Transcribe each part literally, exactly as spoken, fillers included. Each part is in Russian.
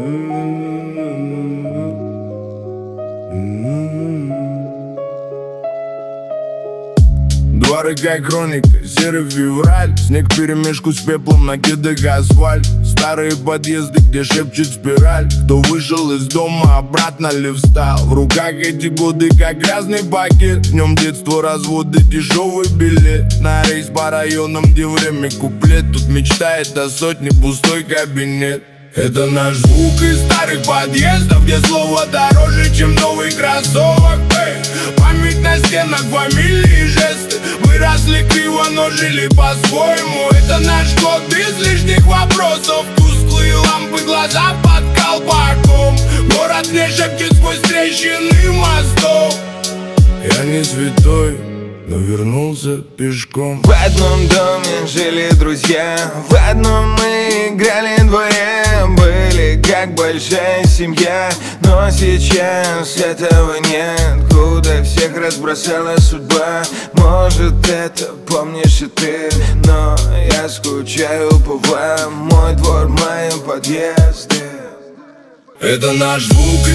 Дворы как хроника, серый февраль. Снег вперемешку с пеплом, накидок асфальт. Старые подъезды, где шепчет спираль. Кто вышел из дома, обратно ли встал? В руках эти годы, как грязный пакет. В нем детство, разводы, дешевый билет. На рейс по районам, где время куплет. Тут мечтает о сотне, пустой кабинет. Это наш звук из старых подъездов, где слово дороже, чем новый кроссовок. Эй, память на стенах, фамилии и жесты. Выросли криво, но жили по-своему. Это наш код без лишних вопросов. Тусклые лампы, глаза под колпаком. Город не шепчет сквозь трещины мостов. Я не святой, но вернулся пешком. В одном доме жили друзья, в одном мы играли дворе. Были как большая семья, но сейчас этого нет. Куда всех разбросала судьба. Может, это помнишь и ты, но я скучаю по вам. Мой двор, мои подъезды. Это наш звук.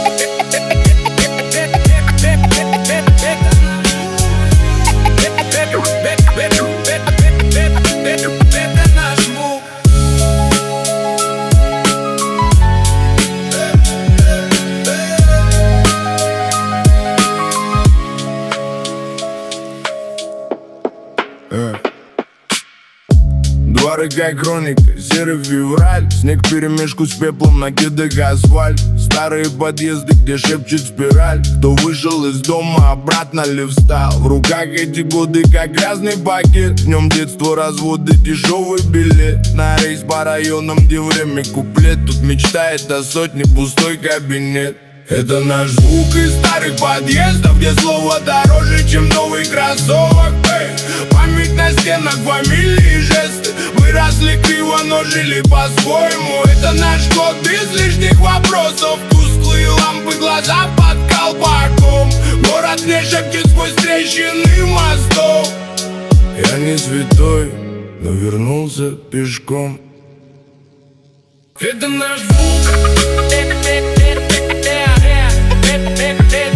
Дворы как хроника, серый февраль. Снег вперемешку с пеплом, накидок асфальт. Старые подъезды, где шепчет спираль. Кто вышел из дома, обратно ли встал? В руках эти годы, как грязный пакет. В нем детство, разводы, дешевый билет. На рейс по районам, где время куплет. Тут мечтает о сотне, пустой кабинет. Это наш звук из старых подъездов, где слово дороже, чем новый кроссовок. Эй, память на стенах, фамилии и жесты. Выросли криво, но жили по-своему. Это наш код без лишних вопросов. Тусклые лампы, глаза под колпаком. Город не шепчет сквозь трещины мостов. Я не святой, но вернулся пешком. Это наш звук.